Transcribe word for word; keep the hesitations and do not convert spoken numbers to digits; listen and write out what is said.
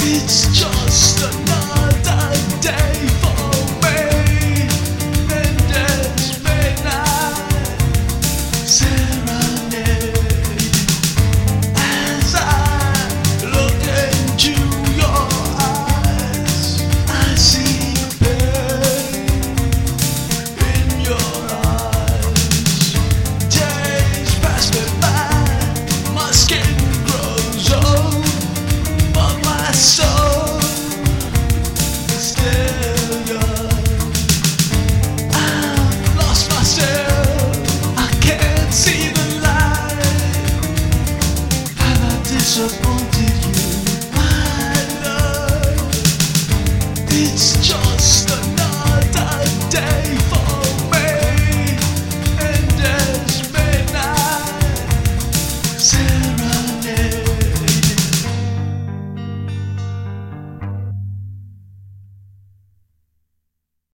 It's just another day for me. Endless midnight serenade. As I look into your eyes, I see pain in your eyes. Days pass me by, my skin grows old, but my soul is still young. I've lost myself, I can't see the light. Have I disappointed you, my love? It's just